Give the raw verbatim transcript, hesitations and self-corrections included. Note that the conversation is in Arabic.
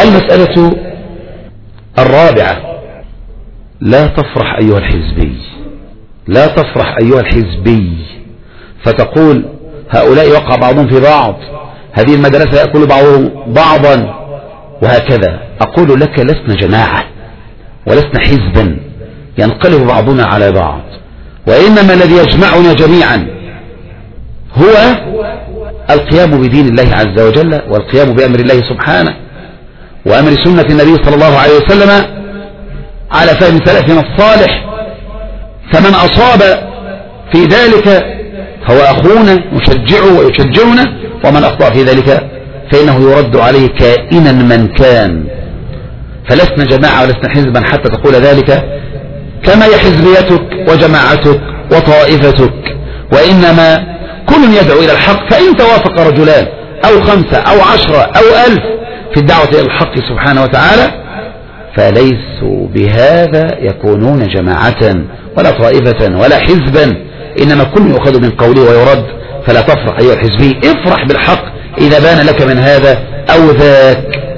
المسألة الرابعة: لا تفرح أيها الحزبي، لا تفرح أيها الحزبي فتقول هؤلاء وقع بعضهم في بعض، هذه المدرسة يأكل بعضهم بعضا، وهكذا. أقول لك لسنا جماعة ولسنا حزبا ينقلب بعضنا على بعض، وإنما الذي يجمعنا جميعا هو القيام بدين الله عز وجل، والقيام بأمر الله سبحانه وأمر سنة النبي صلى الله عليه وسلم على فهم سلفنا الصالح. فمن أصاب في ذلك فهو أخونا نشجعه ويشجعنا، ومن أخطأ في ذلك فإنه يرد عليه كائنا من كان. فلسنا جماعة ولسنا حزبا حتى تقول ذلك، كما هي حزبيتك وجماعتك وطائفتك، وإنما كل يدعو إلى الحق. فإن توافق رجلان أو خمسة أو عشرة أو ألف في الدعوة إلى الحق سبحانه وتعالى فليسوا بهذا يكونون جماعة ولا طائفة ولا حزبا، إنما كل يؤخذ من قوله ويرد. فلا تفرح أيها الحزبي، افرح بالحق إذا بان لك من هذا أو ذاك.